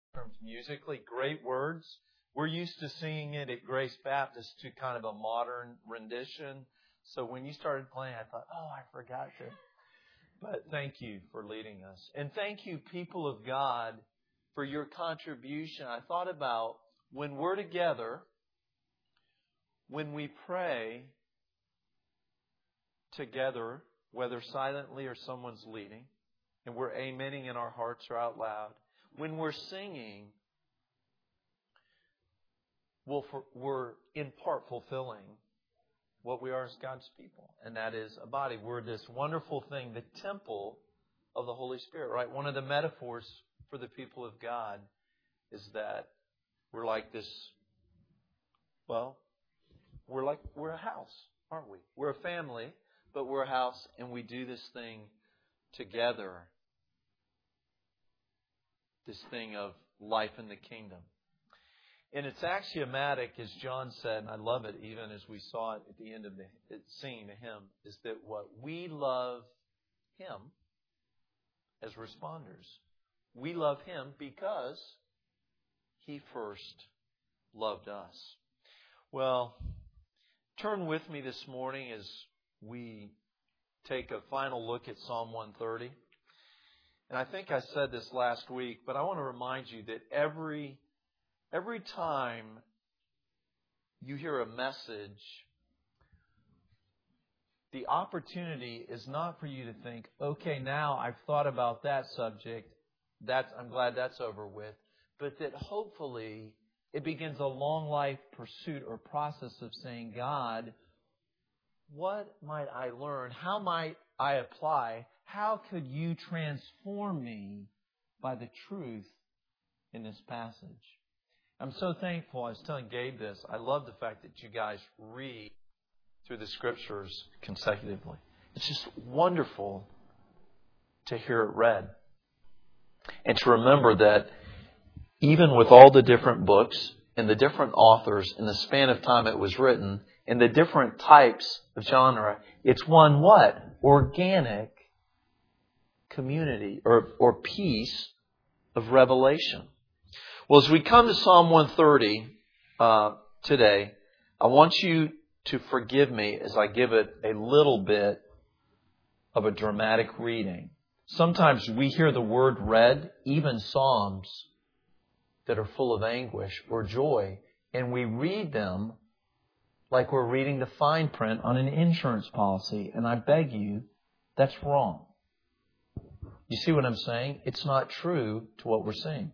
terms musically, great words. We're used to singing it at Grace Baptist to kind of a modern rendition. So when you started playing, I thought, oh, I forgot to. But thank you for leading us. And thank you, people of God, for your contribution. I thought about when we're together, when we pray together, whether silently or someone's leading, and we're amening in our hearts or out loud, when we're singing, we're in part fulfilling what we are as God's people, and that is a body. We're this wonderful thing, the temple of the Holy Spirit, right? One of the metaphors for the people of God is that we're like this, well, we're a house, aren't we? We're a family, but we're a house, and we do this thing together. This thing of life in the kingdom. And it's axiomatic, as John said, and I love it even as we saw it at the end of singing the hymn, is that what we love Him as responders. We love Him because He first loved us. Well, turn with me this morning as we take a final look at Psalm 130. And I think I said this last week, but I want to remind you that every time you hear a message, the opportunity is not for you to think, okay, now I've thought about that subject. I'm glad that's over with. But that hopefully it begins a long life pursuit or process of saying, God, what might I learn? How might I apply? How could you transform me by the truth in this passage? I'm so thankful. I was telling Gabe this. I love the fact that you guys read through the Scriptures consecutively. It's just wonderful to hear it read. And to remember that even with all the different books and the different authors in the span of time it was written and the different types of genre, it's one what? Organic community or piece of revelation. Well, as we come to Psalm 130 today, I want you to forgive me as I give it a little bit of a dramatic reading. Sometimes we hear the word read, even Psalms that are full of anguish or joy, and we read them like we're reading the fine print on an insurance policy. And I beg you, that's wrong. You see what I'm saying? It's not true to what we're saying.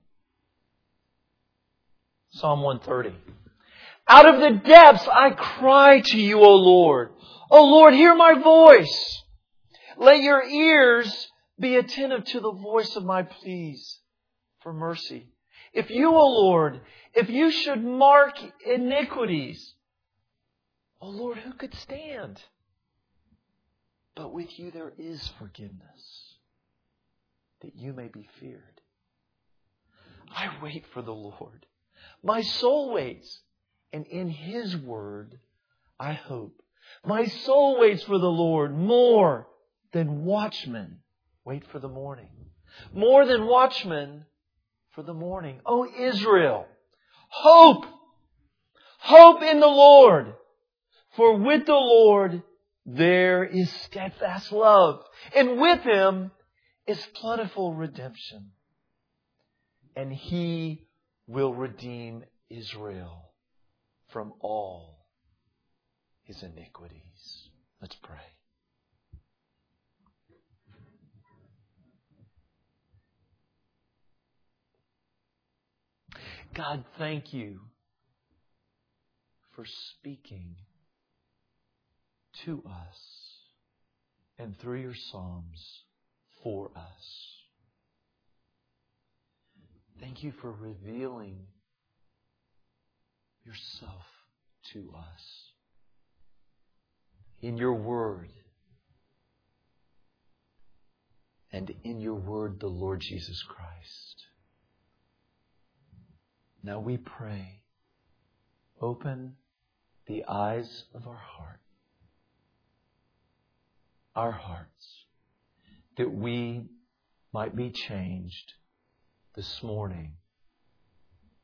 Psalm 130. Out of the depths I cry to you, O Lord. O Lord, hear my voice. Let your ears be attentive to the voice of my pleas for mercy. If you, O Lord, if you should mark iniquities, O Lord, who could stand? But with you there is forgiveness, that you may be feared. I wait for the Lord. My soul waits, and in His word I hope. My soul waits for the Lord more than watchmen wait for the morning. More than watchmen for the morning. O Israel, hope! Hope in the Lord. For with the Lord there is steadfast love, and with Him is plentiful redemption. And He will redeem Israel from all his iniquities. Let's pray. God, thank you for speaking to us and through your Psalms for us. Thank you for revealing yourself to us in your word. And in your word, the Lord Jesus Christ. Now we pray, open the eyes of our hearts, that we might be changed this morning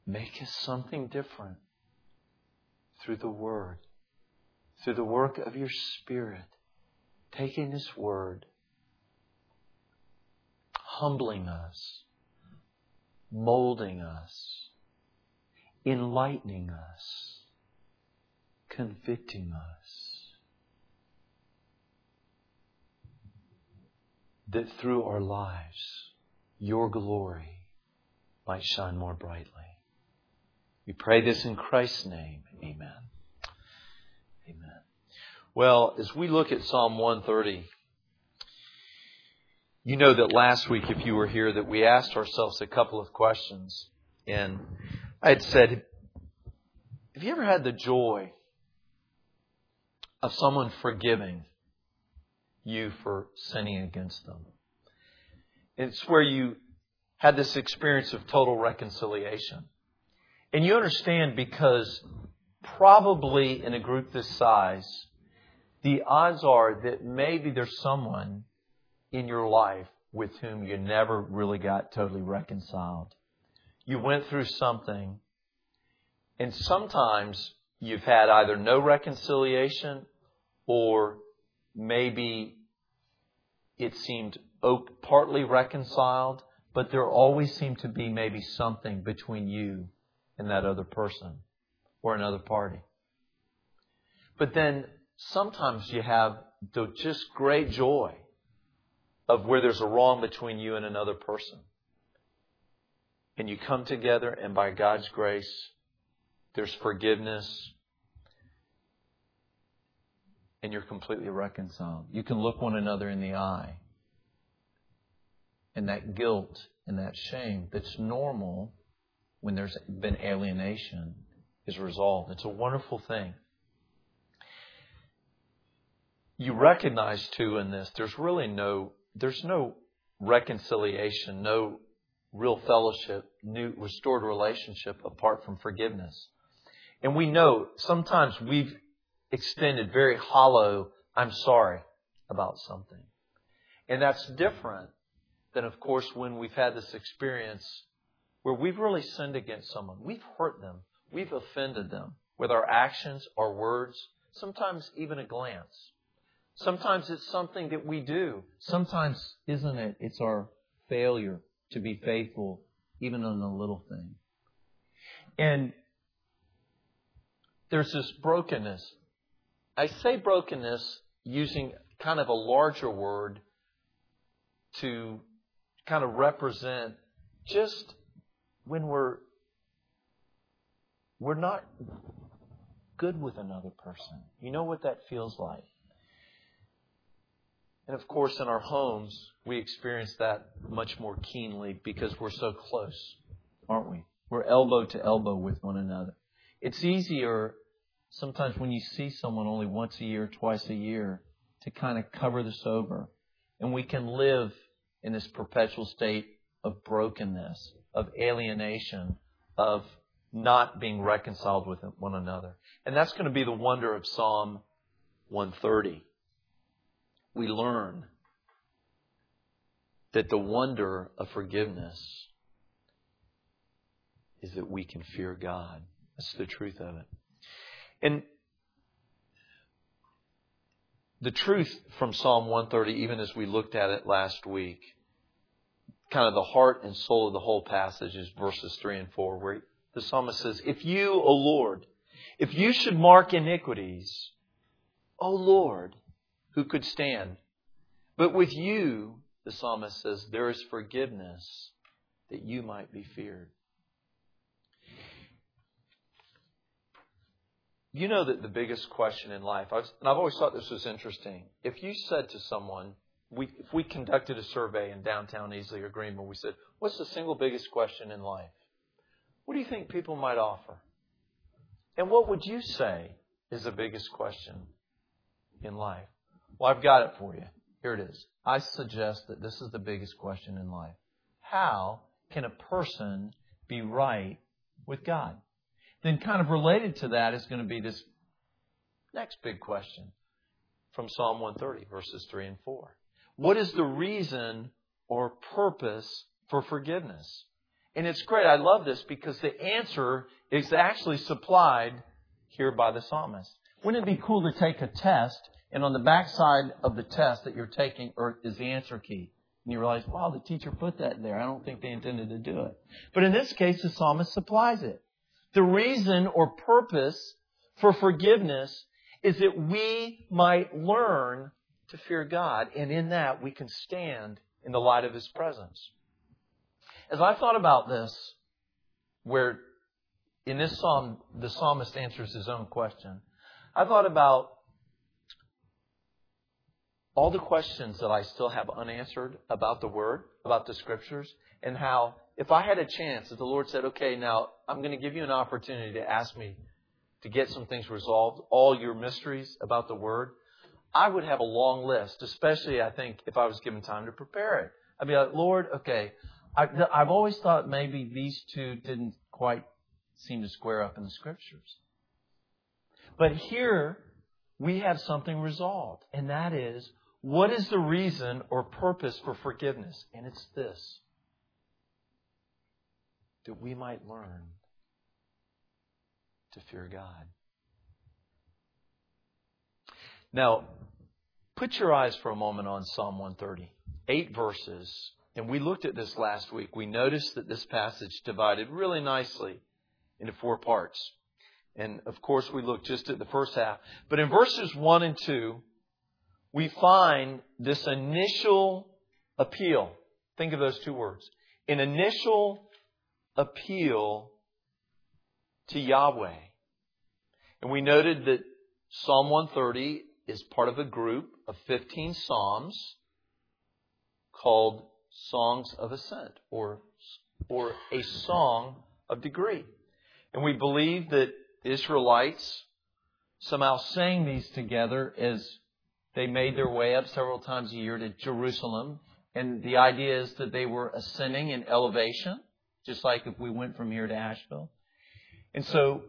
Make us something different through the Word, through the work of your Spirit, taking this Word, humbling us, molding us, enlightening us, convicting us, that through our lives, your glory might shine more brightly. We pray this in Christ's name. Amen. Amen. Well, as we look at Psalm 130, you know that last week, if you were here, that we asked ourselves a couple of questions. And I had said, have you ever had the joy of someone forgiving you for sinning against them? It's where you had this experience of total reconciliation. And you understand, because probably in a group this size, the odds are that maybe there's someone in your life with whom you never really got totally reconciled. You went through something, and sometimes you've had either no reconciliation, or maybe it seemed partly reconciled, but there always seemed to be maybe something between you and that other person or another party. But then sometimes you have the just great joy of where there's a wrong between you and another person. And you come together, and by God's grace, there's forgiveness, and you're completely reconciled. You can look one another in the eye. And that guilt and that shame that's normal when there's been alienation is resolved. It's a wonderful thing. You recognize too in this, there's no reconciliation, no real fellowship, new restored relationship apart from forgiveness. And we know sometimes we've extended very hollow, I'm sorry about something. And that's different than, of course, when we've had this experience where we've really sinned against someone. We've hurt them. We've offended them with our actions, our words, sometimes even a glance. Sometimes it's something that we do. Sometimes, isn't it, it's our failure to be faithful even on a little thing. And there's this brokenness. I say brokenness using kind of a larger word to kind of represent just when we're not good with another person. You know what that feels like. And of course, in our homes, we experience that much more keenly because we're so close, aren't we? We're elbow to elbow with one another. It's easier sometimes when you see someone only once a year, twice a year, to kind of cover this over. And we can live in this perpetual state of brokenness, of alienation, of not being reconciled with one another. And that's going to be the wonder of Psalm 130. We learn that the wonder of forgiveness is that we can fear God. That's the truth of it. And the truth from Psalm 130, even as we looked at it last week, kind of the heart and soul of the whole passage is verses 3 and 4, where the psalmist says, if you, O Lord, if you should mark iniquities, O Lord, who could stand? But with you, the psalmist says, there is forgiveness that you might be feared. You know that the biggest question in life, and I've always thought this was interesting, if you said to someone, if we conducted a survey in downtown Easley or Greenville, we said, what's the single biggest question in life? What do you think people might offer? And what would you say is the biggest question in life? Well, I've got it for you. Here it is. I suggest that this is the biggest question in life. How can a person be right with God? Then kind of related to that is going to be this next big question from Psalm 130, verses 3 and 4. What is the reason or purpose for forgiveness? And it's great. I love this because the answer is actually supplied here by the psalmist. Wouldn't it be cool to take a test, and on the backside of the test that you're taking is the answer key? And you realize, wow, the teacher put that there. I don't think they intended to do it. But in this case, the psalmist supplies it. The reason or purpose for forgiveness is that we might learn to fear God. And in that, we can stand in the light of His presence. As I thought about this, where in this psalm, the psalmist answers his own question, I thought about all the questions that I still have unanswered about the Word, about the Scriptures, and how if I had a chance, if the Lord said, okay, now I'm going to give you an opportunity to ask me to get some things resolved, all your mysteries about the Word, I would have a long list, especially, I think, if I was given time to prepare it. I'd be like, Lord, okay, I've always thought maybe these two didn't quite seem to square up in the Scriptures. But here we have something resolved, and that is, what is the reason or purpose for forgiveness? And it's this: that we might learn to fear God. Now, put your eyes for a moment on Psalm 130. 8 verses. And we looked at this last week. We noticed that this passage divided really nicely into 4 parts. And of course, we looked just at the first half. But in verses 1 and 2, we find this initial appeal. Think of those 2 words. An initial appeal to Yahweh. And we noted that Psalm 130 is part of a group of 15 psalms called Songs of Ascent, or a song of degree. And we believe that Israelites somehow sang these together as they made their way up several times a year to Jerusalem. And the idea is that they were ascending in elevation, just like if we went from here to Asheville. And so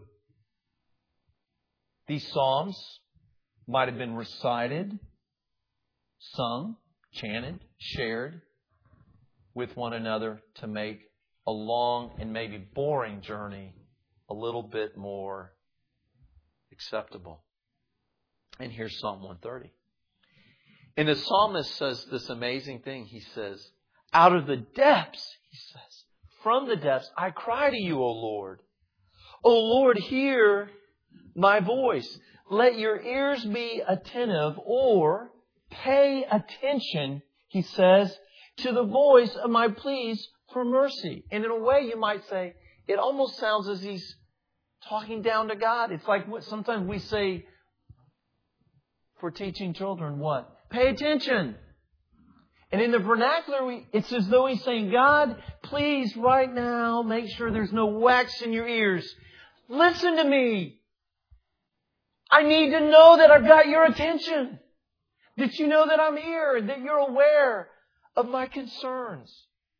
these psalms might have been recited, sung, chanted, shared with one another to make a long and maybe boring journey a little bit more acceptable. And here's Psalm 130. And the psalmist says this amazing thing. He says, out of the depths, he says, from the depths, I cry to you, O Lord. O Lord, hear my voice. Let your ears be attentive, or pay attention, he says, to the voice of my pleas for mercy. And in a way, you might say, it almost sounds as he's talking down to God. It's like what sometimes we say for teaching children, what? Pay attention. And in the vernacular, it's as though he's saying, God, please right now make sure there's no wax in your ears. Listen to me. I need to know that I've got your attention. That you know that I'm here. That you're aware of my concerns.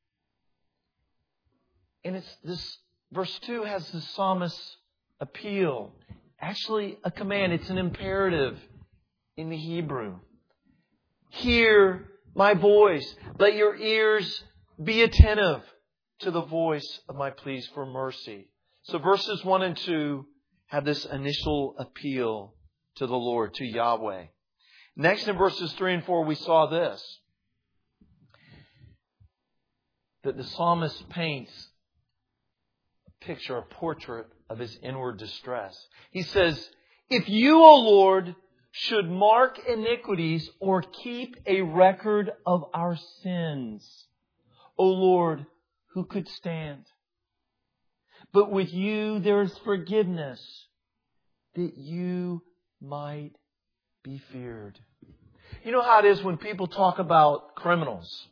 And it's this, verse 2 has the psalmist's appeal. Actually, a command. It's an imperative in the Hebrew. Hear my voice. Let your ears be attentive to the voice of my pleas for mercy. So verses 1 and 2 have this initial appeal to the Lord, to Yahweh. Next in verses 3 and 4, we saw this. That the psalmist paints a picture, a portrait of his inward distress. He says, if you, O Lord, should mark iniquities or keep a record of our sins, O Lord, who could stand? But with you there is forgiveness, that you might be feared. You know how it is when people talk about criminals?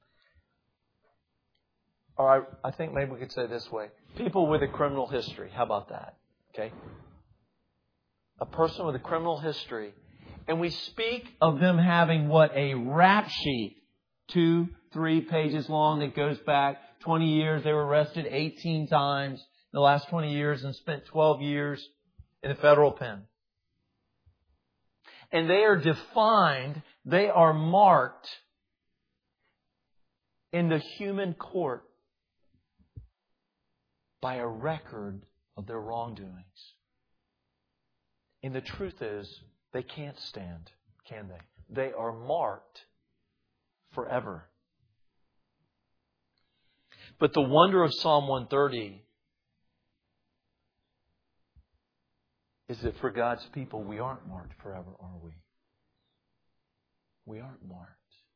Or I think maybe we could say it this way. People with a criminal history. How about that? Okay? A person with a criminal history. And we speak of them having what? A rap sheet. 2-3 pages long that goes back 20 years. They were arrested 18 times in the last 20 years and spent 12 years in the federal pen. And they are defined, they are marked in the human court by a record of their wrongdoings. And the truth is, they can't stand, can they? They are marked forever. But the wonder of Psalm 130 is that for God's people, we aren't marked forever, are we? We aren't marked.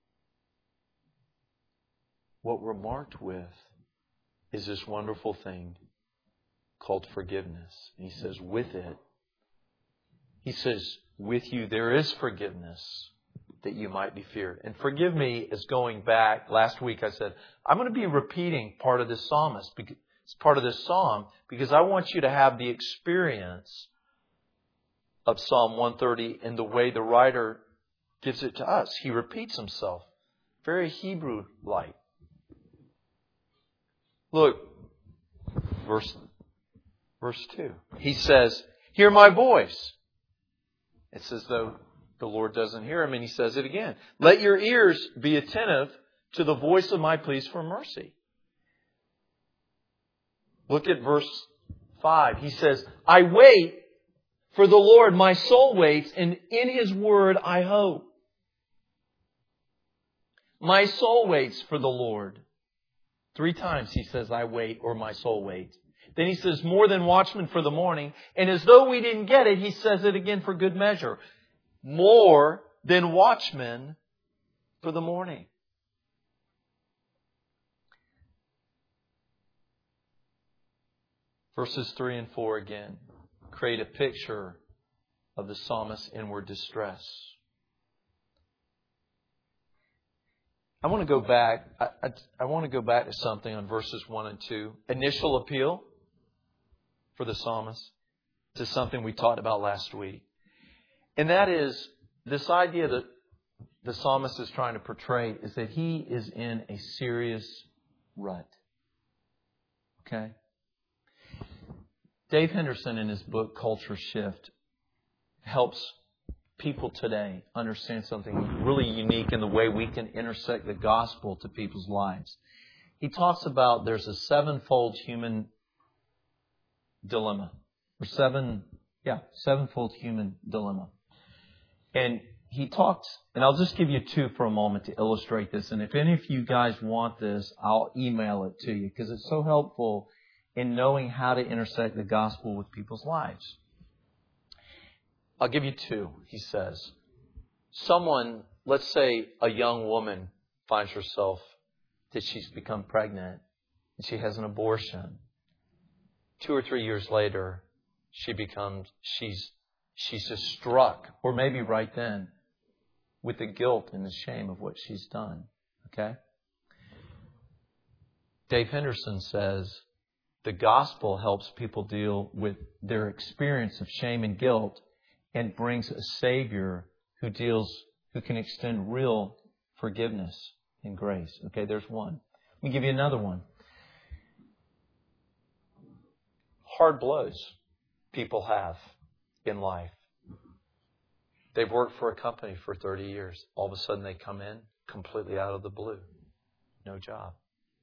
What we're marked with is this wonderful thing called forgiveness. And He says, with it, He says, with you there is forgiveness, that you might be feared. And forgive me is going back. Last week I said, I'm going to be repeating part of this psalmist. It's part of this psalm because I want you to have the experience of Psalm 130 in the way the writer gives it to us. He repeats himself. Very Hebrew-like. Look, verse 2. He says, hear my voice. It's as though the Lord doesn't hear him, and He says it again. Let your ears be attentive to the voice of my pleas for mercy. Look at verse 5. He says, I wait for the Lord, my soul waits, and in His word I hope. My soul waits for the Lord. 3 times He says, I wait, or my soul waits. Then He says, more than watchmen for the morning. And as though we didn't get it, He says it again for good measure. More than watchmen for the morning. Verses 3 and 4 again create a picture of the psalmist's inward distress. I want to go back. I want to go back to something on verses 1 and 2. Initial appeal for the psalmist to something we talked about last week. And that is this idea that the psalmist is trying to portray is that he is in a serious rut. Okay? Dave Henderson in his book Culture Shift helps people today understand something really unique in the way we can intersect the gospel to people's lives. He talks about there's a sevenfold human dilemma. Sevenfold human dilemma. And he talks, and I'll just give you 2 for a moment to illustrate this. And if any of you guys want this, I'll email it to you because it's so helpful in knowing how to intersect the gospel with people's lives. I'll give you 2, he says. Someone, let's say a young woman finds herself that she's become pregnant and she has an abortion. 2 or 3 years later, she's just struck, or maybe right then, with the guilt and the shame of what she's done. Okay? Dave Henderson says the gospel helps people deal with their experience of shame and guilt and brings a Savior who can extend real forgiveness and grace. Okay, there's one. Let me give you another one. Hard blows people have in life. They've worked for a company for 30 years. All of a sudden they come in completely out of the blue. No job.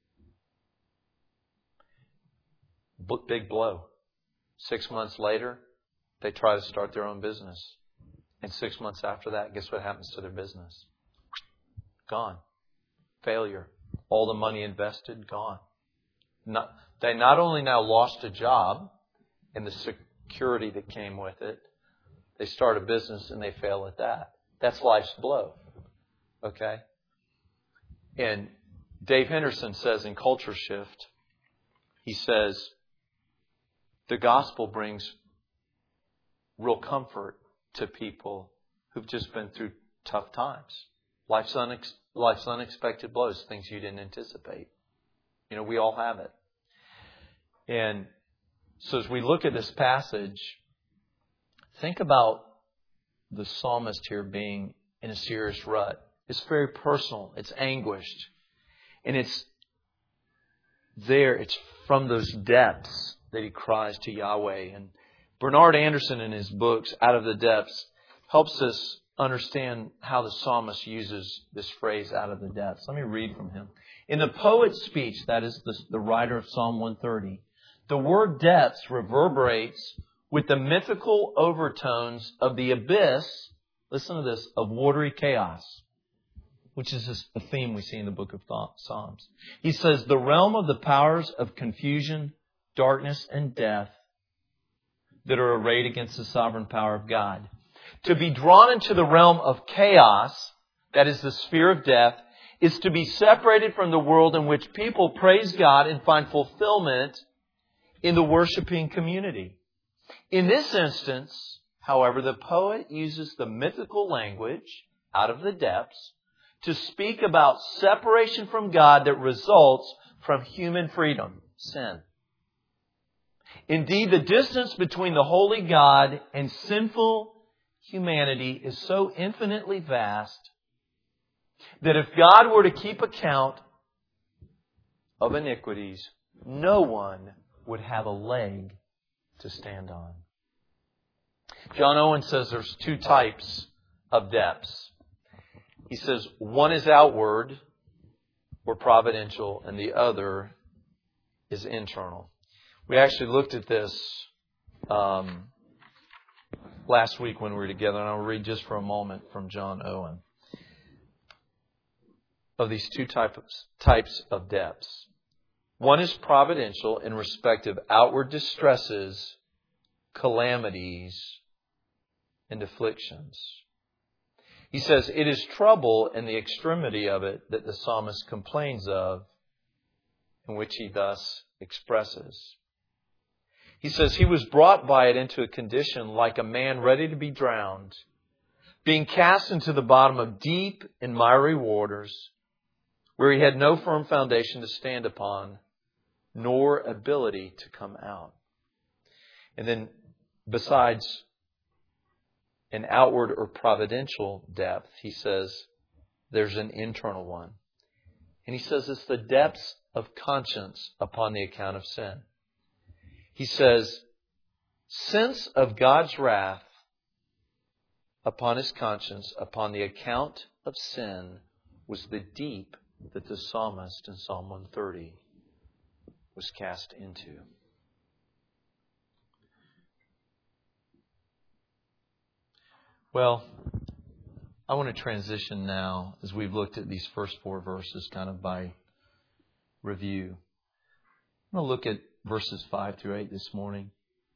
Big blow. 6 months later, they try to start their own business. And 6 months after that, guess what happens to their business? Gone. Failure. All the money invested, gone. They not only now lost a job and the security that came with it, they start a business and they fail at that. That's life's blow. Okay? And Dave Henderson says in Culture Shift, he says, the gospel brings real comfort to people who've just been through tough times. Life's unexpected blows, things you didn't anticipate. We all have it. And so as we look at this passage, think about the psalmist here being in a serious rut. It's very personal. It's anguished. And it's from those depths that he cries to Yahweh. And Bernard Anderson in his books, Out of the Depths, helps us understand how the psalmist uses this phrase, out of the depths. Let me read from him. In the poet's speech, that is the writer of Psalm 130, The word depths reverberates with the mythical overtones of the abyss, listen to this, of watery chaos, which is a theme we see in the book of Psalms. He says, the realm of the powers of confusion, darkness, and death that are arrayed against the sovereign power of God. To be drawn into the realm of chaos, that is the sphere of death, is to be separated from the world in which people praise God and find fulfillment in the worshiping community. In this instance, however, the poet uses the mythical language out of the depths to speak about separation from God that results from human freedom, sin. Indeed, the distance between the holy God and sinful humanity is so infinitely vast that if God were to keep account of iniquities, no one would have a leg to stand on. John Owen says there's two types of depths. He says one is outward or providential and the other is internal. We actually looked at this last week when we were together, and I'll read just for a moment from John Owen. Of these two types of depths. One is providential in respect of outward distresses, calamities, and afflictions. He says, it is trouble and the extremity of it that the psalmist complains of, in which he thus expresses. He says, he was brought by it into a condition like a man ready to be drowned, being cast into the bottom of deep and miry waters, where he had no firm foundation to stand upon, nor ability to come out. And then, besides an outward or providential depth, he says there's an internal one. And he says it's the depths of conscience upon the account of sin. He says, sense of God's wrath upon his conscience, upon the account of sin, was the deep that the psalmist in Psalm 130 was cast into. Well, I want to transition now, as we've looked at these first four verses kind of by review. I'm going to look at verses 5 through 8 this morning.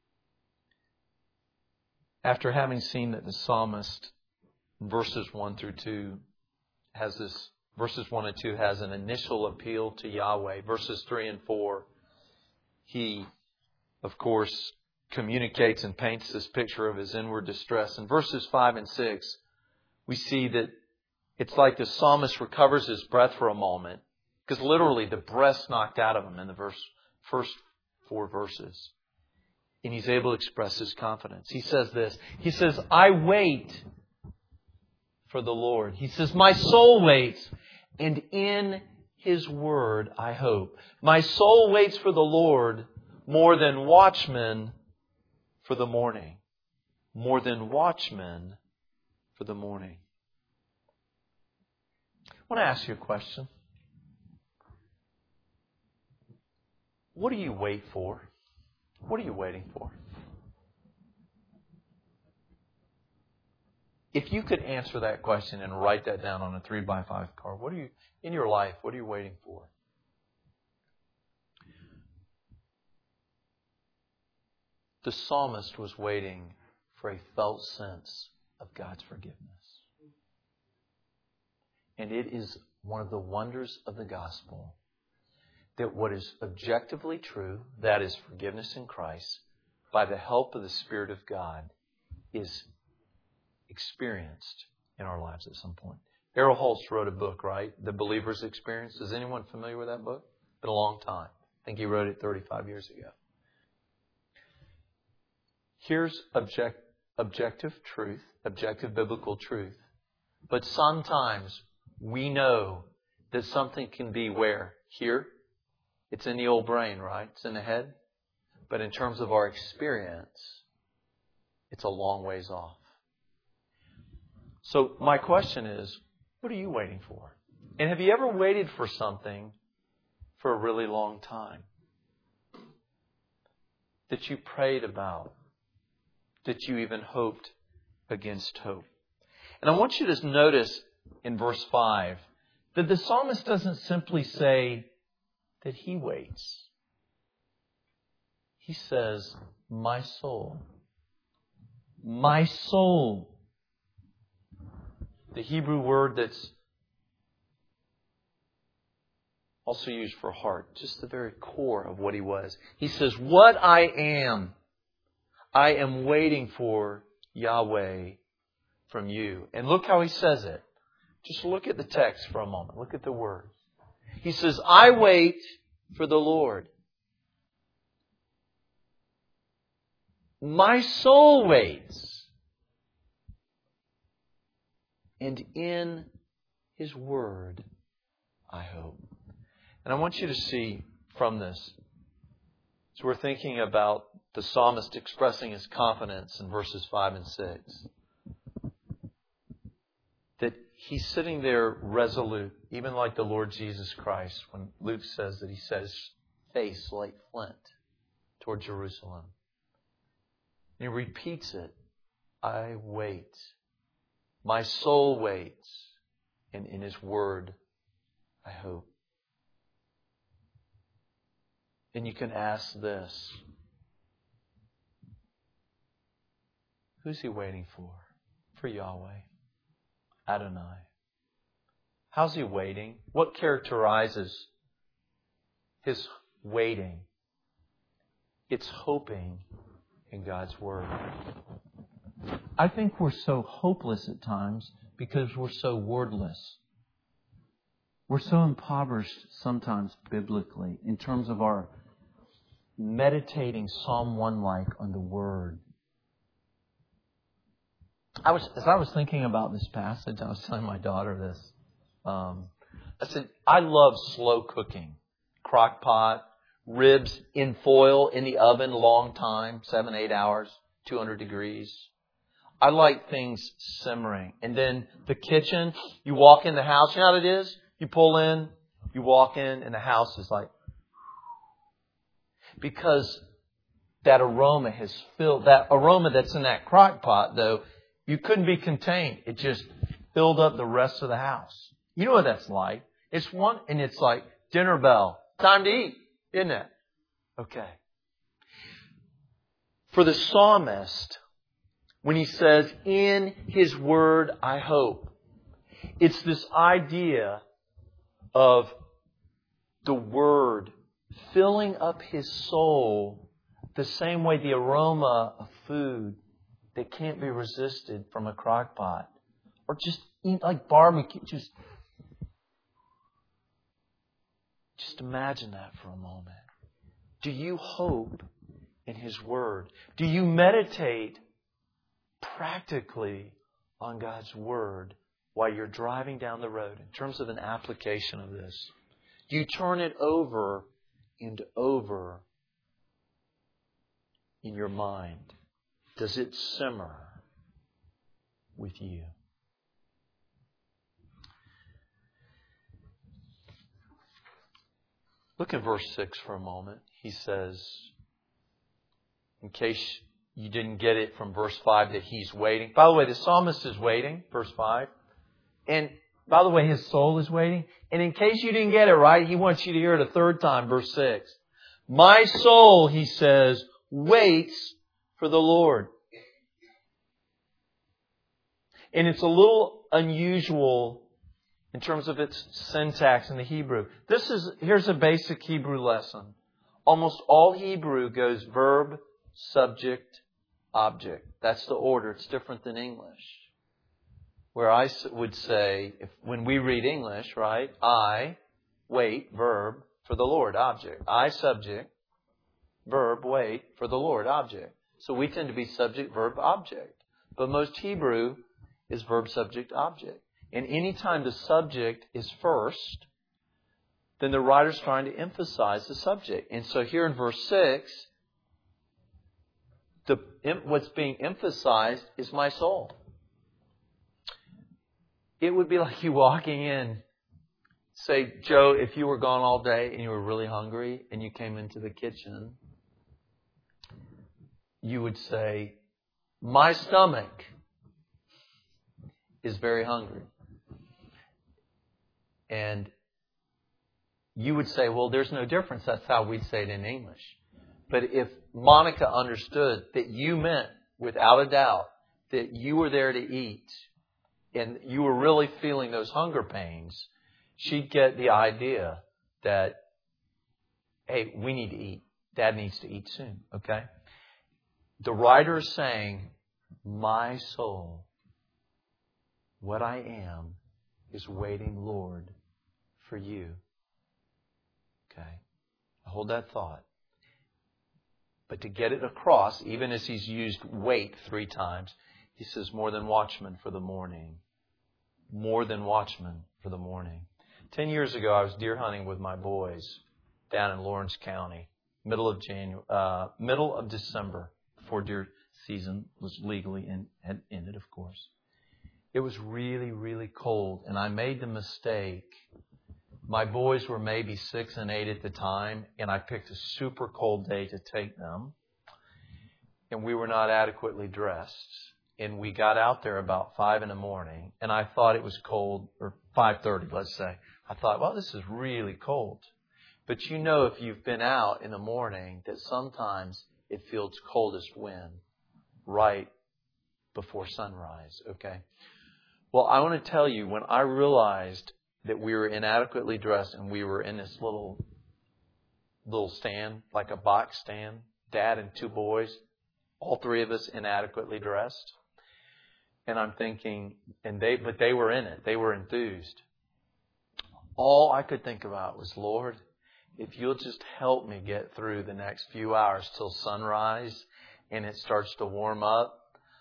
After having seen that the psalmist, verses 1 through 2, verses 1 and 2 has an initial appeal to Yahweh. Verses 3 and 4, he, of course, communicates and paints this picture of his inward distress. In verses 5 and 6, we see that it's like the psalmist recovers his breath for a moment, because literally the breath's knocked out of him in the first 4 verses. And he's able to express his confidence. He says this. He says, I wait for the Lord. He says, my soul waits, and in His word I hope. My soul waits for the Lord more than watchmen for the morning. More than watchmen for the morning. I want to ask you a question. What do you wait for? What are you waiting for? If you could answer that question and write that down on a 3x5 card, in your life, what are you waiting for? The psalmist was waiting for a felt sense of God's forgiveness. And it is one of the wonders of the gospel that what is objectively true, that is forgiveness in Christ, by the help of the Spirit of God, is experienced in our lives at some point. Errol Holtz wrote a book, right? The Believer's Experience. Is anyone familiar with that book? It's been a long time. I think he wrote it 35 years ago. Here's objective truth, objective biblical truth. But sometimes we know that something can be where? Here? It's in the old brain, right? It's in the head. But in terms of our experience, it's a long ways off. So my question is, what are you waiting for? And have you ever waited for something for a really long time? that you prayed about, that you even hoped against hope. And I want you to notice in verse 5 that the psalmist doesn't simply say that he waits. He says, my soul. My soul. The Hebrew word that's also used for heart, just the very core of what he was. He says, what I am waiting for Yahweh from you. And look how he says it. Just look at the text for a moment. Look at the words. He says, I wait for the Lord. My soul waits. And in His Word, I hope. And I want you to see from this, as we're thinking about the psalmist expressing his confidence in verses 5 and 6, that he's sitting there resolute, even like the Lord Jesus Christ, when Luke says that he set his face like flint toward Jerusalem. And he repeats it. I wait. My soul waits. And in His Word, I hope. And you can ask this. Who's he waiting for? For Yahweh. Adonai. How's he waiting? What characterizes his waiting? It's hoping in God's Word. I think we're so hopeless at times because we're so wordless. We're so impoverished sometimes biblically in terms of our meditating Psalm 1-like on the Word. As I was thinking about this passage, I was telling my daughter this. I said, I love slow cooking. Crock pot, ribs in foil in the oven, long time, 7-8 hours, 200 degrees. I like things simmering. And then the kitchen, you walk in the house, you know how it is? You pull in, you walk in, and the house is like... Because that aroma has filled, that aroma that's in that crock pot, though, you couldn't be contained. It just filled up the rest of the house. You know what that's like. It's like dinner bell. Time to eat, isn't it? Okay. For the psalmist, when he says, in His Word I hope, it's this idea of the Word filling up his soul the same way the aroma of food that can't be resisted from a crock pot. Or just eat like barbecue. Just imagine that for a moment. Do you hope in His Word? Do you meditate practically on God's Word while you're driving down the road in terms of an application of this? Do you turn it over and over in your mind? Does it simmer with you? Look at verse 6 for a moment. He says, in case you didn't get it from verse 5, that he's waiting. By the way, the psalmist is waiting, verse 5. And by the way, his soul is waiting. And in case you didn't get it right, he wants you to hear it a third time, verse 6. My soul, he says, waits for the Lord. And it's a little unusual in terms of its syntax in the Hebrew. Here's a basic Hebrew lesson. Almost all Hebrew goes verb, subject, object. That's the order. It's different than English. Where I would say, when we read English, right? I wait, verb, for the Lord, object. I, subject, verb, wait, for the Lord, object. So we tend to be subject, verb, object. But most Hebrew is verb, subject, object. And anytime the subject is first, then the writer's trying to emphasize the subject. And so here in verse 6, what's being emphasized is my soul. It would be like you walking in. Say, Joe, if you were gone all day and you were really hungry and you came into the kitchen you would say, my stomach is very hungry. And you would say, well, there's no difference. That's how we'd say it in English. But if Monica understood that you meant, without a doubt, that you were there to eat and you were really feeling those hunger pains, she'd get the idea that, hey, we need to eat. Dad needs to eat soon, okay? The writer is saying, my soul, what I am, is waiting, Lord, for you. Okay? Hold that thought. But to get it across, even as he's used wait 3 times, he says more than watchmen for the morning. More than watchmen for the morning. 10 years ago, I was deer hunting with my boys down in Lawrence County, middle of December, before deer season was legally had ended, of course. It was really, really cold, and I made the mistake. My boys were maybe 6 and 8 at the time, and I picked a super cold day to take them. And we were not adequately dressed. And we got out there about 5 in the morning, and I thought it was cold, or 5:30, let's say. I thought, well, this is really cold. But you know, if you've been out in the morning, that sometimes it feels coldest when, right before sunrise, okay? Well, I want to tell you, when I realized that we were inadequately dressed and we were in this little stand, like a box stand, Dad and 2 boys, all 3 of us inadequately dressed. And I'm thinking, but they were in it. They were enthused. All I could think about was, Lord, if you'll just help me get through the next few hours till sunrise and it starts to warm up,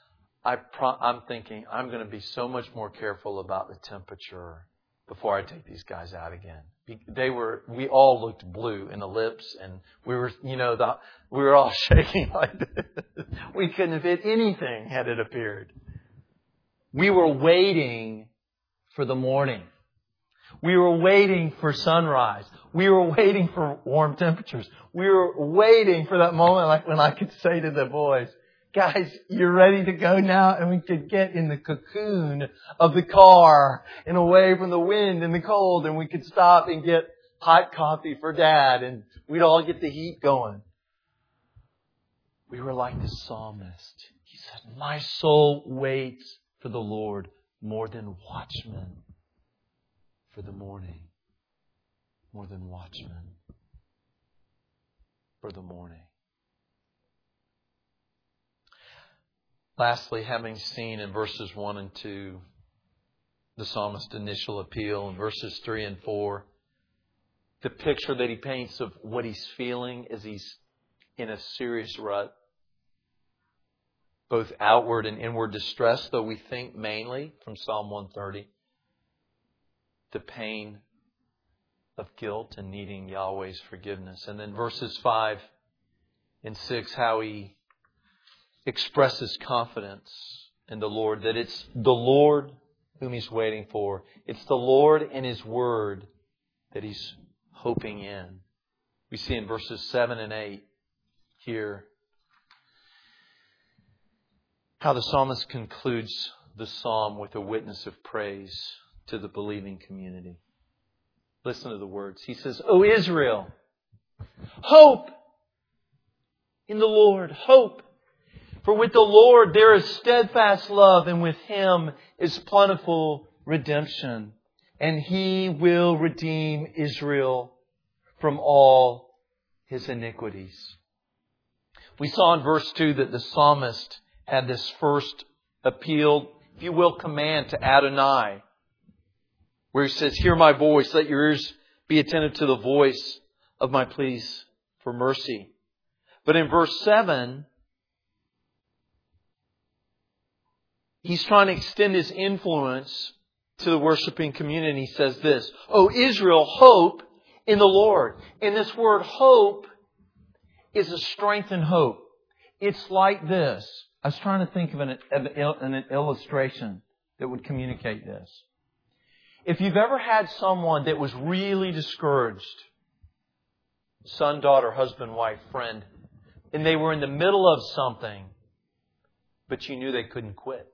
I'm thinking I'm going to be so much more careful about the temperature before I take these guys out again. We all looked blue in the lips, and we were all shaking like this. We couldn't have hit anything had it appeared. We were waiting for the morning. We were waiting for sunrise. We were waiting for warm temperatures. We were waiting for that moment, like when I could say to the boys, guys, you're ready to go now? And we could get in the cocoon of the car and away from the wind and the cold, and we could stop and get hot coffee for Dad, and we'd all get the heat going. We were like the psalmist. He said, my soul waits for the Lord more than watchmen for the morning. More than watchmen for the morning. Lastly, having seen in verses 1 and 2 the psalmist's initial appeal, in verses 3 and 4, the picture that he paints of what he's feeling as he's in a serious rut, both outward and inward distress, though we think mainly from Psalm 130, the pain of guilt and needing Yahweh's forgiveness. And then verses 5 and 6, how he expresses confidence in the Lord, that it's the Lord whom he's waiting for. It's the Lord and His Word that he's hoping in. We see in verses 7 and 8 here how the psalmist concludes the psalm with a witness of praise to the believing community. Listen to the words. He says, O Israel, hope in the Lord, hope. For with the Lord there is steadfast love, and with Him is plentiful redemption. And He will redeem Israel from all his iniquities. We saw in verse 2 that the psalmist had this first appeal, if you will, command to Adonai, where he says, hear my voice, let your ears be attentive to the voice of my pleas for mercy. But in verse 7, he's trying to extend his influence to the worshiping community. He says this, O Israel, hope in the Lord. And this word hope is a strength in hope. It's like this. I was trying to think of an illustration that would communicate this. If you've ever had someone that was really discouraged, son, daughter, husband, wife, friend, and they were in the middle of something, but you knew they couldn't quit.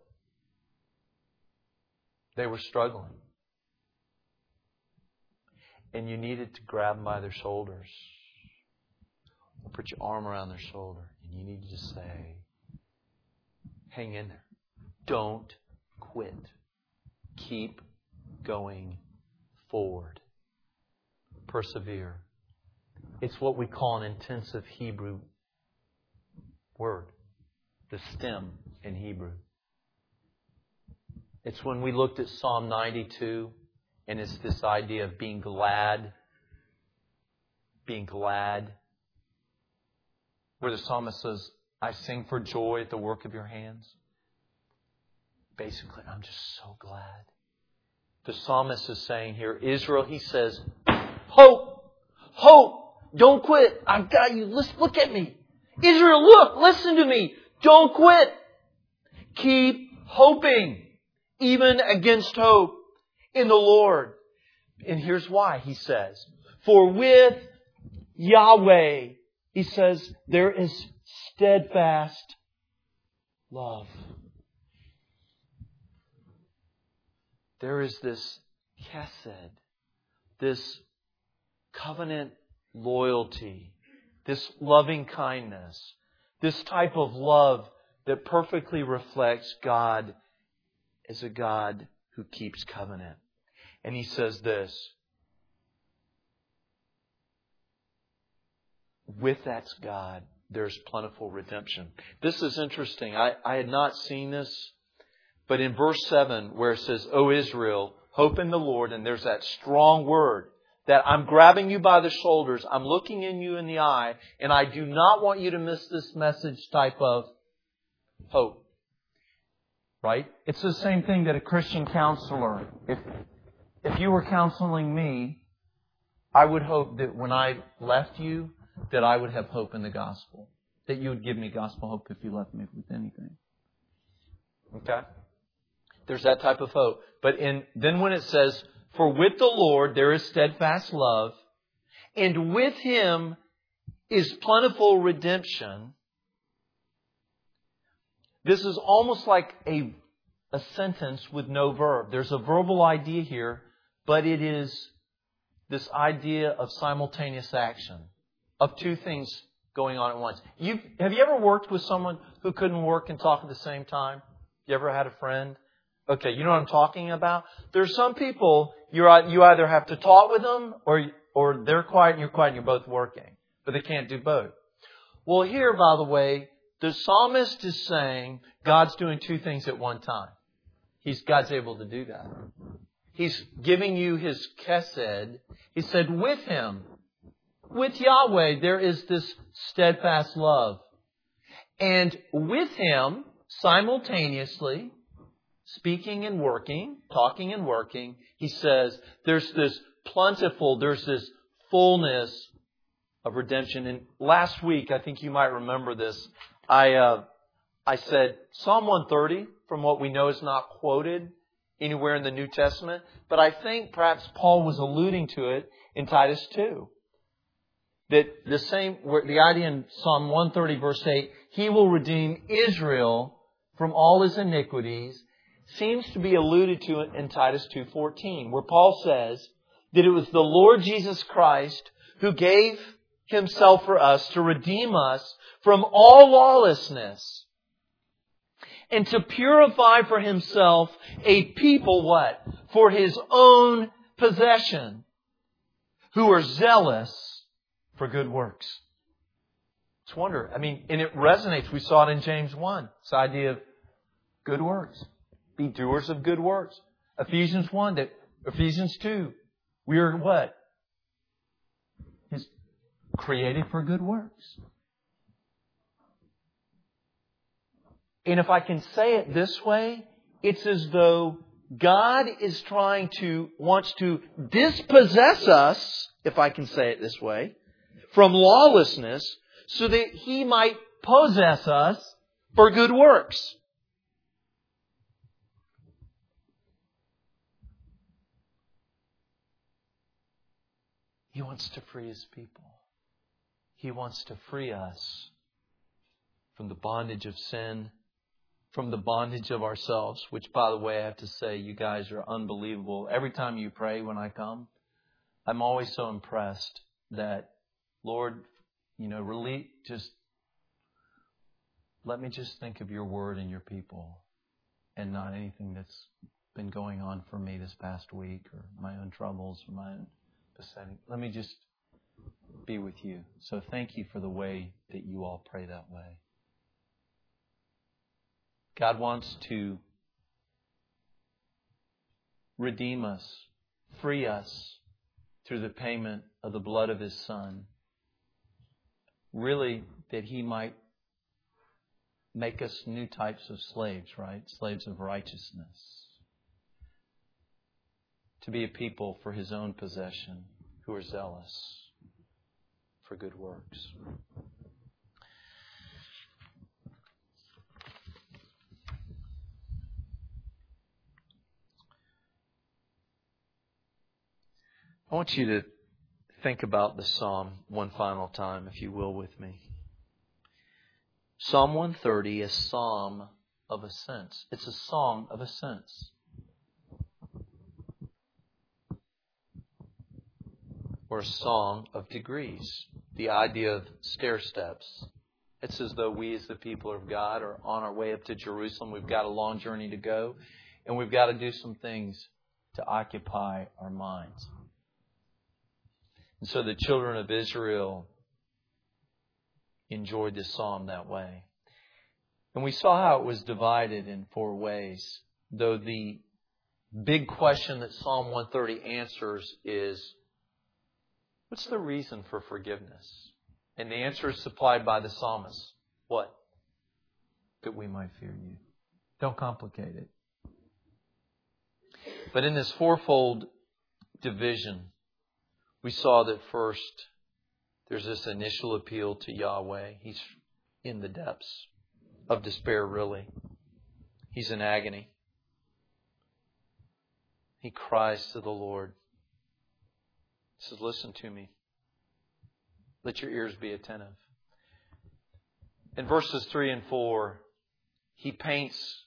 They were struggling. And you needed to grab them by their shoulders. Or put your arm around their shoulder. And you needed to say, hang in there. Don't quit. Keep going forward. Persevere. It's what we call an intensive Hebrew word. The stem in Hebrew. It's when we looked at Psalm 92, and it's this idea of being glad. Being glad. Where the psalmist says, I sing for joy at the work of your hands. Basically, I'm just so glad. The psalmist is saying here, Israel, he says, hope! Hope! Don't quit! I've got you. Look at me. Israel, look! Listen to me! Don't quit! Keep hoping, even against hope, in the Lord. And here's why, he says. For with Yahweh, he says, there is steadfast love. There is this chesed, this covenant loyalty, this loving kindness, this type of love that perfectly reflects God as a God who keeps covenant. And he says this, with that God, there's plentiful redemption. This is interesting. I had not seen this, but in verse 7 where it says, O Israel, hope in the Lord, and there's that strong word that I'm grabbing you by the shoulders, I'm looking in you in the eye, and I do not want you to miss this message type of hope. Right? It's the same thing that a Christian counselor, if you were counseling me, I would hope that when I left you, that I would have hope in the gospel. That you would give me gospel hope if you left me with anything. Okay? There's that type of hope. But then when it says, for with the Lord there is steadfast love, and with Him is plentiful redemption. This is almost like a sentence with no verb. There's a verbal idea here, but it is this idea of simultaneous action, of two things going on at once. Have you ever worked with someone who couldn't work and talk at the same time? You ever had a friend? Okay, you know what I'm talking about? There's some people, you either have to talk with them or they're quiet and you're quiet and you're both working. But they can't do both. Well, here, by the way, the psalmist is saying God's doing two things at one time. God's able to do that. He's giving you His chesed. He said, with Him, with Yahweh, there is this steadfast love. And with Him, simultaneously, speaking and working, talking and working, He says, there's this plentiful, there's this fullness of redemption. And last week, I think you might remember this, I said Psalm 130, from what we know, is not quoted anywhere in the New Testament, but I think perhaps Paul was alluding to it in Titus 2. That the idea in Psalm 130 verse 8, He will redeem Israel from all his iniquities, seems to be alluded to in Titus 2:14, where Paul says that it was the Lord Jesus Christ who gave Himself for us to redeem us from all lawlessness and to purify for Himself a people, what? For His own possession, who are zealous for good works. It's wonder. And it resonates. We saw it in James 1. This idea of good works. Be doers of good works. Ephesians 2. We are what? He's created for good works. And if I can say it this way, it's as though God is wants to dispossess us, if I can say it this way, from lawlessness, so that He might possess us for good works. He wants to free His people. He wants to free us from the bondage of sin, from the bondage of ourselves, which, by the way, I have to say, you guys are unbelievable. Every time you pray when I come, I'm always so impressed that, Lord, really just let me just think of your word and your people and not anything that's been going on for me this past week or my own troubles or my own besetting. Let me just be with you. So thank you for the way that you all pray that way. God wants to redeem us, free us through the payment of the blood of His Son. Really, that He might make us new types of slaves, right? Slaves of righteousness. To be a people for His own possession who are zealous for good works. I want you to think about the Psalm one final time, if you will, with me. Psalm 130 is a psalm of ascents. It's a song of ascents. Or a song of degrees. The idea of stair steps. It's as though we as the people of God are on our way up to Jerusalem. We've got a long journey to go. And we've got to do some things to occupy our minds. And so the children of Israel enjoyed this psalm that way. And we saw how it was divided in 4 ways. Though the big question that Psalm 130 answers is, what's the reason for forgiveness? And the answer is supplied by the psalmist. What? That we might fear you. Don't complicate it. But in this 4-fold division, we saw that first, there's this initial appeal to Yahweh. He's in the depths of despair, really. He's in agony. He cries to the Lord. He says, listen to me. Let your ears be attentive. In verses 3 and 4, he paints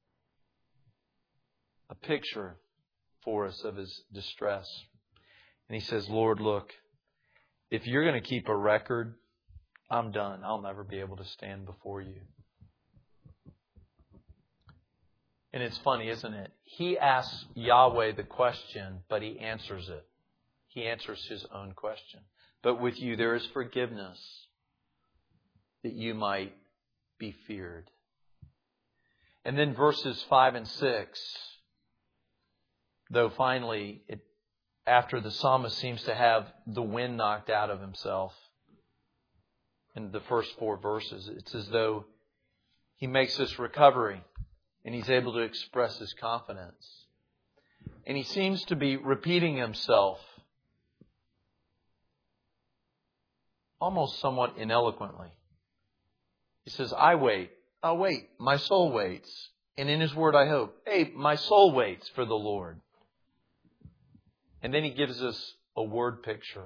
a picture for us of his distress. And he says, Lord, look, if you're going to keep a record, I'm done. I'll never be able to stand before you. And it's funny, isn't it? He asks Yahweh the question, but He answers it. He answers His own question. But with you there is forgiveness, that you might be feared. And then verses 5 and 6, though finally, after the psalmist seems to have the wind knocked out of himself in the first 4 verses, it's as though he makes this recovery and he's able to express his confidence. And he seems to be repeating himself almost somewhat ineloquently. He says, I wait. I'll wait. My soul waits. And in His word I hope. Hey, my soul waits for the Lord. And then he gives us a word picture.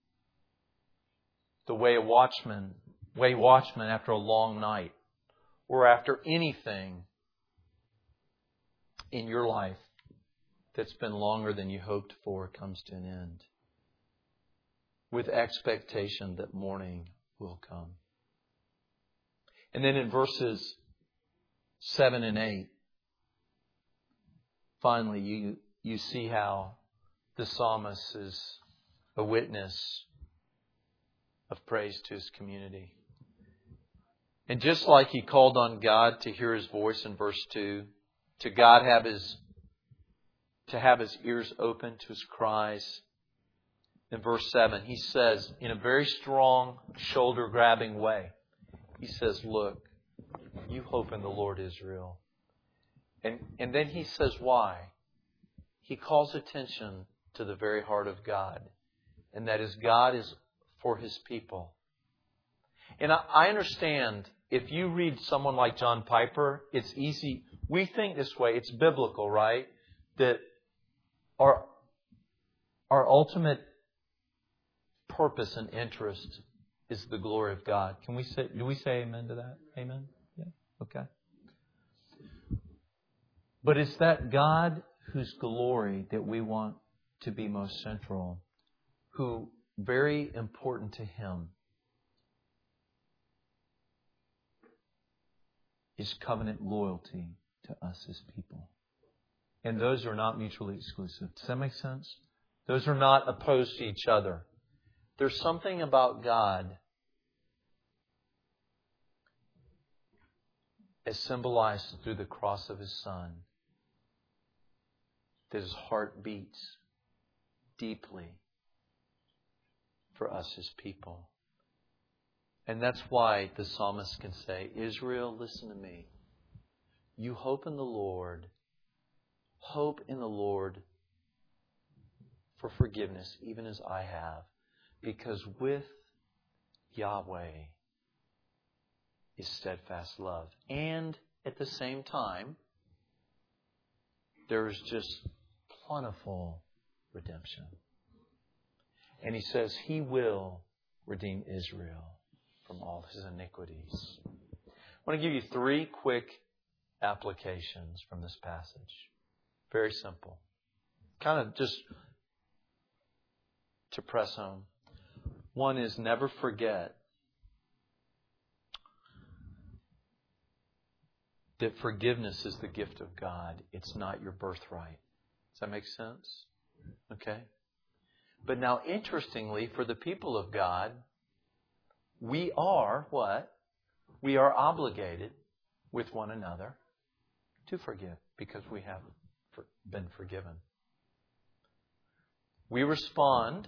The way watchmen after a long night or after anything in your life that's been longer than you hoped for comes to an end, with expectation that morning will come. And then in verses 7 and 8, finally you see how the psalmist is a witness of praise to his community. And just like he called on God to hear His voice in verse 2, to God have His ears open to His cries. In verse 7, he says, in a very strong, shoulder-grabbing way, he says, look, you hope in the Lord, Israel. And then he says why. He calls attention to the very heart of God. And that is, God is for His people. And I understand, if you read someone like John Piper, it's easy. We think this way. It's biblical, right? That our ultimate purpose and interest is the glory of God. Do we say amen to that? Amen? Yeah. Okay. But it's that God whose glory that we want to be most central, who very important to Him is covenant loyalty to us as people. And those are not mutually exclusive. Does that make sense? Those are not opposed to each other. There's something about God as symbolized through the cross of His Son that His heart beats deeply for us as people. And that's why the psalmist can say, Israel, listen to me. You hope in the Lord. Hope in the Lord for forgiveness, even as I have. Because with Yahweh is steadfast love. And at the same time, there is just plentiful redemption. And He says He will redeem Israel from all his iniquities. I want to give you 3 quick applications from this passage. Very simple. Kind of just to press home. One is never forget that forgiveness is the gift of God. It's not your birthright. Does that make sense? Okay. But now, interestingly, for the people of God, we are what? We are obligated with one another to forgive because we have been forgiven. We respond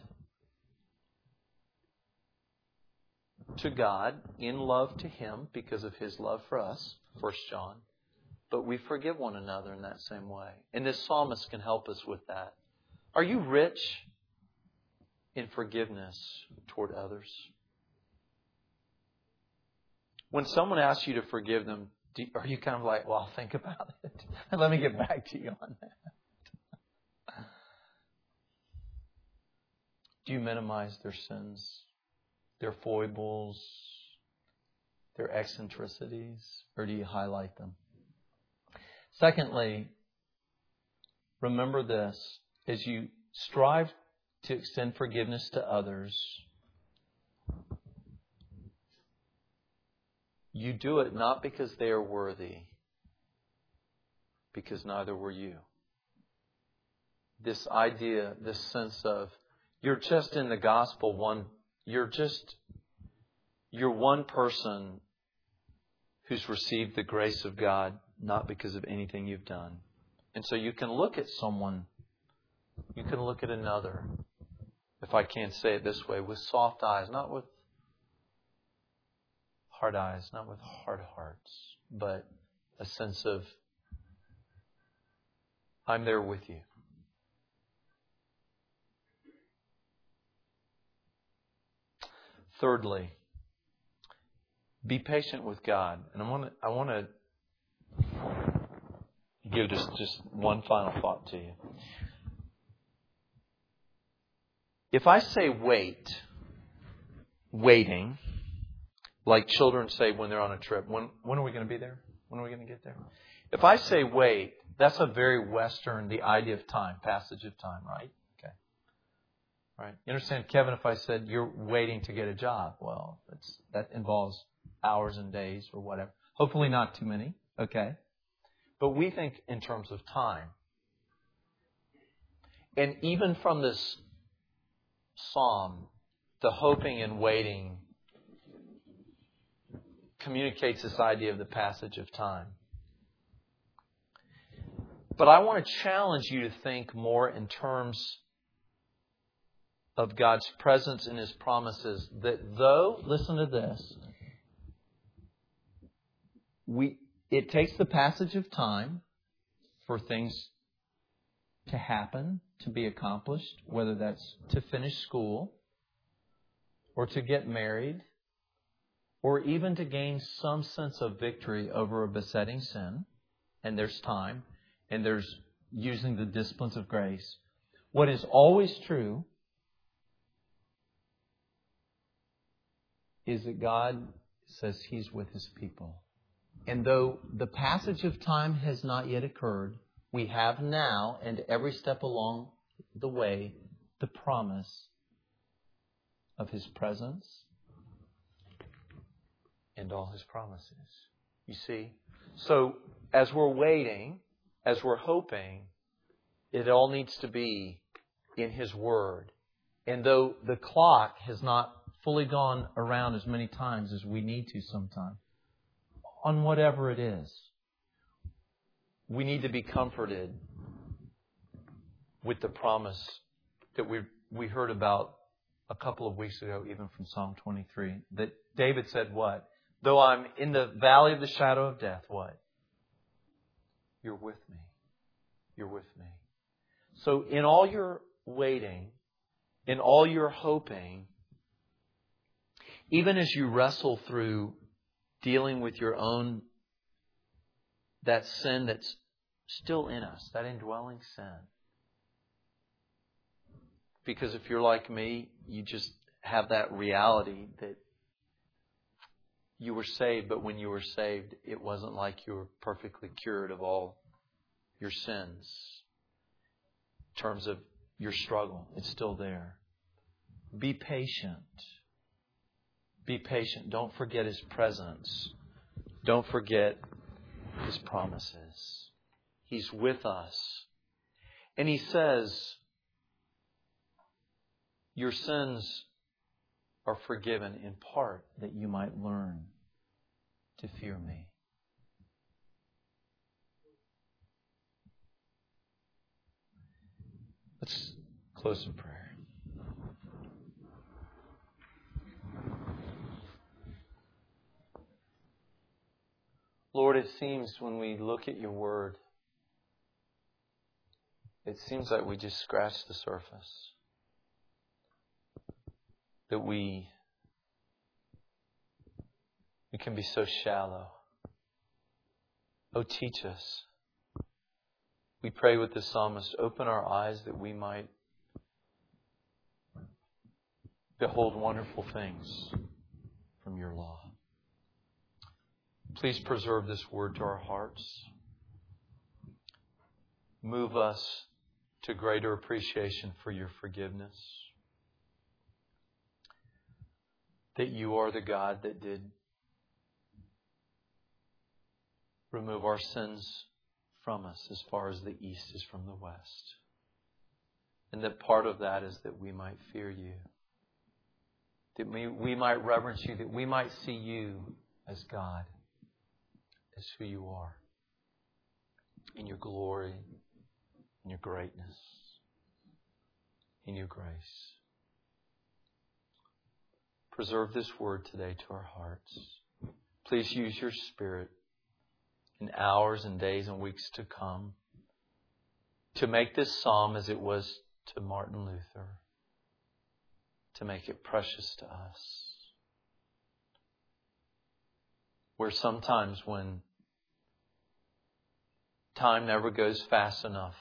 to God in love to Him because of His love for us, 1 John. But we forgive one another in that same way. And this psalmist can help us with that. Are you rich in forgiveness toward others? When someone asks you to forgive them, are you kind of like, well, I'll think about it. And let me get back to you on that. Do you minimize their sins, their foibles, their eccentricities, or do you highlight them? Secondly, remember this. As you strive to extend forgiveness to others, you do it not because they are worthy, because neither were you. This idea, this sense of you're just in the gospel you're one person who's received the grace of God, not because of anything you've done. And so you can look at someone, you can look at another, if I can't say it this way, with soft eyes, not with hard eyes, not with hard hearts, but a sense of, I'm there with you. Thirdly, be patient with God. And I want to give just one final thought to you. If I say waiting, like children say when they're on a trip, when are we going to be there? When are we going to get there? If I say wait, that's a very Western, the idea of time, passage of time, right? Okay. Right. You understand, Kevin, if I said you're waiting to get a job, well, that involves hours and days or whatever. Hopefully not too many. Okay. But we think in terms of time. And even from this psalm, the hoping and waiting communicates this idea of the passage of time. But I want to challenge you to think more in terms of God's presence and His promises. That though, listen to this, it takes the passage of time for things to happen, to be accomplished, whether that's to finish school or to get married or even to gain some sense of victory over a besetting sin. And there's time, and there's using the disciplines of grace. What is always true is that God says He's with His people. And though the passage of time has not yet occurred, we have now, and every step along the way, the promise of His presence and all His promises. You see? So, as we're waiting, as we're hoping, it all needs to be in His Word. And though the clock has not fully gone around as many times as we need to sometimes, on whatever it is, we need to be comforted with the promise that we heard about a couple of weeks ago, even from Psalm 23, that David said what? Though I'm in the valley of the shadow of death, what? You're with me. You're with me. So in all your waiting, in all your hoping, even as you wrestle through dealing with your own, that sin that's still in us, that indwelling sin. Because if you're like me, you just have that reality that you were saved, but when you were saved, it wasn't like you were perfectly cured of all your sins. In terms of your struggle, it's still there. Be patient. Be patient. Don't forget His presence. Don't forget His promises. He's with us. And He says, your sins are forgiven in part that you might learn to fear me. Let's close in prayer. Lord, it seems when we look at your Word, it seems like we just scratched the surface. That we can be so shallow. Oh, teach us. We pray with the psalmist, open our eyes that we might behold wonderful things from your law. Please preserve this word to our hearts. Move us to greater appreciation for your forgiveness. That you are the God that did remove our sins from us as far as the east is from the west. And that part of that is that we might fear you. That we might reverence you. That we might see you as God. As who you are. In your glory. In your greatness. In your grace. Preserve this word today to our hearts. Please use your Spirit in hours and days and weeks to come to make this psalm as it was to Martin Luther, to make it precious to us. Where sometimes when time never goes fast enough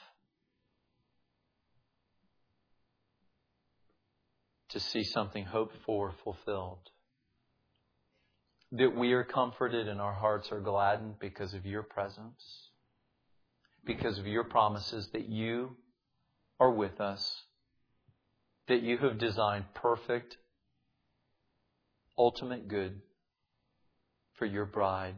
to see something hoped for fulfilled, that we are comforted and our hearts are gladdened because of your presence, because of your promises that you are with us, that you have designed perfect, ultimate good for your bride.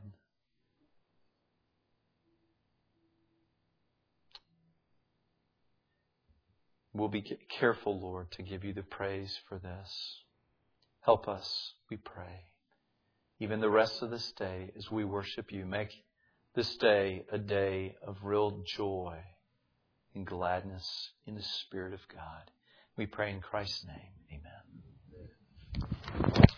We'll be careful, Lord, to give you the praise for this. Help us, we pray. Even the rest of this day, as we worship you, make this day a day of real joy and gladness in the Spirit of God. We pray in Christ's name. Amen.